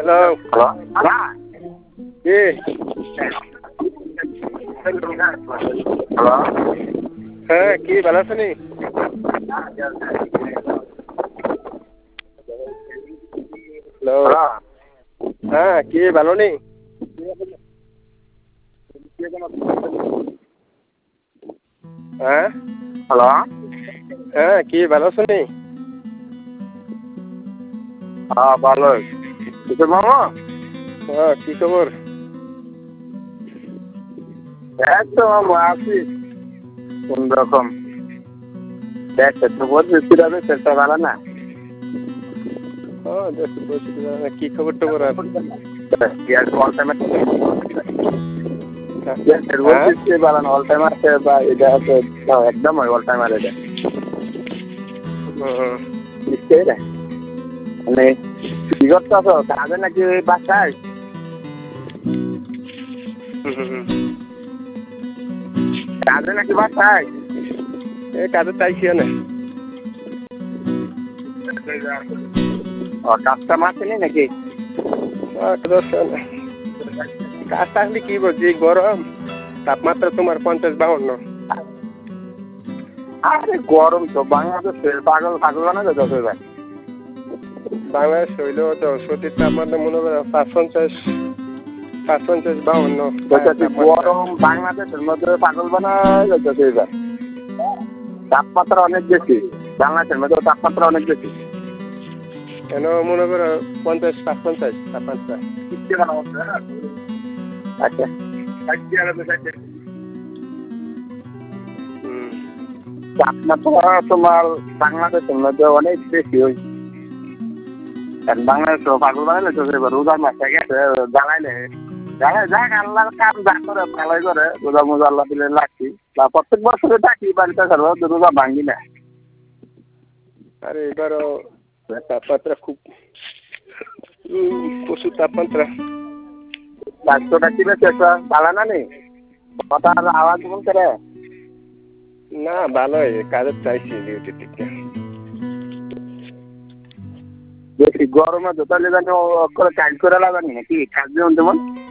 Hello hello কি hello হ্যাঁ কি ভালো আছেন? হ্যালো হ্যালো হ্যাঁ কি ভালো নেই? হ্যাঁ হ্যালো হ্যাঁ কি ভালো আছেন? হ্যাঁ ভালো কিছু মামা হ্যাঁ কি খবর? একদম মামা আছি কোন রকম দেখতে তো পরিস্থিতি হবে সেটা ভালো না হ্যাঁ কি খবর টবর আর গ্যাস অল টাইম গ্যাসের পরিস্থিতি ভালো না অল টাইম আছে বা এটা আছে একদম অল টাইম আর এটা নিশ্চয়ই রে মানে কি করতে আছো কাজে নাকি বাসায় কাজে নাকি বাসায় এই কাজে চাইছি না কাজটা মারছেনি নাকি কাজ থাকলে কি বলছি গরম তাপমাত্রা তোমার 50-52। আরে গরম তো বাংলাদেশে পাগল পাগল বানা যাচ্ছে ভাই বাংলাদেশ হইল তো সতীর তাপমাত্রা মনে করো 55-52। গরম বাংলাদেশের মধ্যে পাগল বানা যাচ্ছে এবার তাপমাত্রা অনেক বেশি বাংলাদেশের মধ্যে তাপমাত্রা অনেক বেশি কেন মনে করো 50-55 তাপমাত্রা। আচ্ছা তাপমাত্রা তোমার বাংলাদেশের মধ্যে অনেক বেশি ওই বাংলাদেশ পাগল বানাইলে তো এবার রোজার মাসে গেছে জ্বালাইলে জ্বালাই যাক আল্লাহর কাম যা করে ভালোই করে রোজা মোজা আল্লাহ দিলে লাগছি বা প্রত্যেক বছরে থাকি বাড়িতে রোজা ভাঙ্গি না আরে এবারও তাপমাত্রা খুব প্রচুর তাপমাত্রা। স্বাস্থ্যটা কি বেশি একটা ভালো না নেই কথা আওয়াজ মন করে না ভালোই কাজের চাইছি ডিউটি থেকে বেশি গরমে জোতালে জানি করে কাজ করে লাগানি নাকি কাজ যেমন তেমন